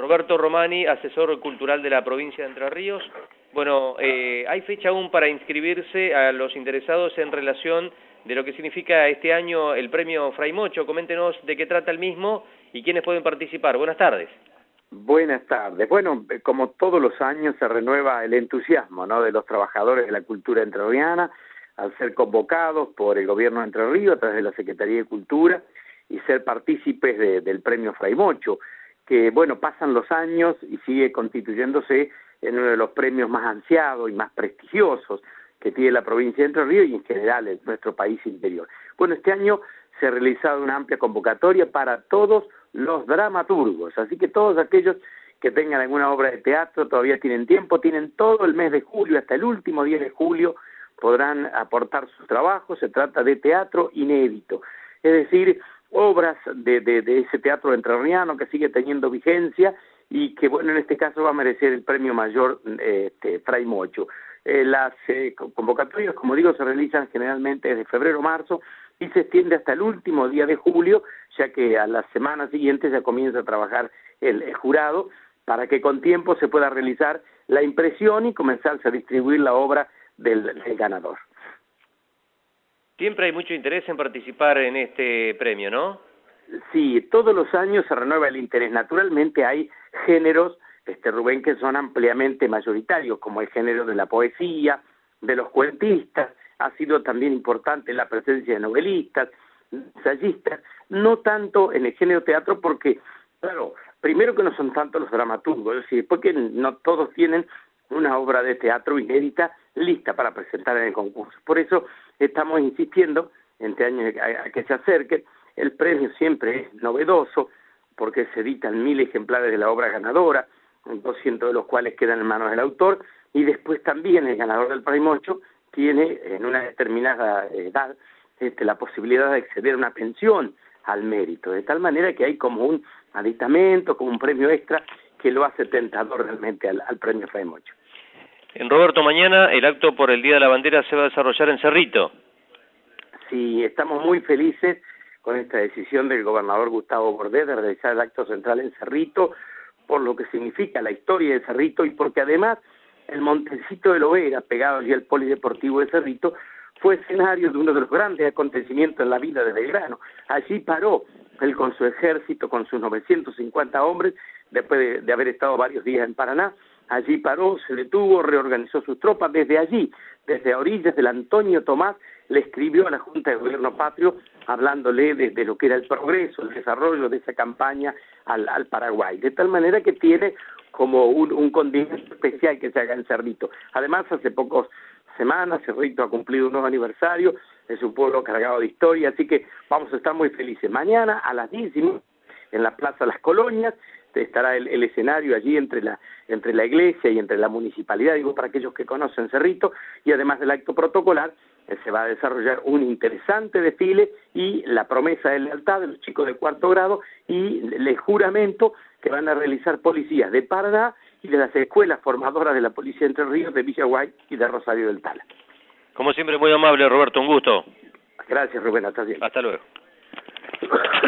Roberto Romani, asesor cultural de la provincia de Entre Ríos. Bueno, hay fecha aún para inscribirse a los interesados en relación de lo que significa este año el premio Fray Mocho. Coméntenos de qué trata el mismo y quiénes pueden participar. Buenas tardes. Buenas tardes. Bueno, como todos los años se renueva el entusiasmo, ¿no?, de los trabajadores de la cultura entrerriana al ser convocados por el gobierno de Entre Ríos a través de la Secretaría de Cultura y ser partícipes del premio Fray Mocho, que bueno, pasan los años y sigue constituyéndose en uno de los premios más ansiados y más prestigiosos que tiene la provincia de Entre Ríos y en general en nuestro país interior. Bueno, este año se ha realizado una amplia convocatoria para todos los dramaturgos, así que todos aquellos que tengan alguna obra de teatro todavía tienen tiempo, tienen todo el mes de julio, hasta el último día de julio podrán aportar sus trabajos. Se trata de teatro inédito, es decir, obras de ese teatro entrerriano que sigue teniendo vigencia y que, bueno, en este caso va a merecer el premio mayor Fray Mocho. Las convocatorias, como digo, se realizan generalmente desde febrero o marzo y se extiende hasta el último día de julio, ya que a la semana siguiente ya comienza a trabajar el jurado para que con tiempo se pueda realizar la impresión y comenzarse a distribuir la obra del ganador. Siempre hay mucho interés en participar en este premio, ¿no? Sí, todos los años se renueva el interés. Naturalmente hay géneros, Rubén, que son ampliamente mayoritarios, como el género de la poesía, de los cuentistas. Ha sido también importante la presencia de novelistas, ensayistas, no tanto en el género teatro porque, claro, primero que no son tantos los dramaturgos, es decir, porque no todos tienen una obra de teatro inédita lista para presentar en el concurso. Por eso estamos insistiendo este año a que se acerquen. El premio siempre es novedoso porque se editan 1000 ejemplares de la obra ganadora, 200 de los cuales quedan en manos del autor, y después también el ganador del Fray Mocho tiene en una determinada edad la posibilidad de acceder a una pensión al mérito, de tal manera que hay como un aditamento, como un premio extra que lo hace tentador realmente al premio Fray Mocho. Roberto, mañana el acto por el Día de la Bandera se va a desarrollar en Cerrito. Sí, estamos muy felices con esta decisión del gobernador Gustavo Bordet de realizar el acto central en Cerrito, por lo que significa la historia de Cerrito y porque además el Montecito de Lovera, pegado allí al polideportivo de Cerrito, fue escenario de uno de los grandes acontecimientos en la vida de Belgrano. Allí paró él con su ejército, con sus 950 hombres, después de haber estado varios días en Paraná. Allí paró, se detuvo, reorganizó sus tropas. Desde allí, desde a orillas del Antonio Tomás, le escribió a la Junta de Gobierno Patrio, hablándole de lo que era el progreso, el desarrollo de esa campaña al Paraguay. De tal manera que tiene como un condimento especial que se haga en Cerrito. Además, hace pocas semanas, Cerrito ha cumplido un nuevo aniversario, es un pueblo cargado de historia, así que vamos a estar muy felices. Mañana a las 10 en la Plaza Las Colonias, estará el escenario allí entre la iglesia y entre la municipalidad, digo, para aquellos que conocen Cerrito, y además del acto protocolar, se va a desarrollar un interesante desfile y la promesa de lealtad de los chicos de 4º grado y el juramento que van a realizar policías de Paraná y de las escuelas formadoras de la Policía de Entre Ríos, de Villaguay y de Rosario del Tala. Como siempre, muy amable, Roberto, un gusto. Gracias, Rubén, hasta siempre. Hasta luego.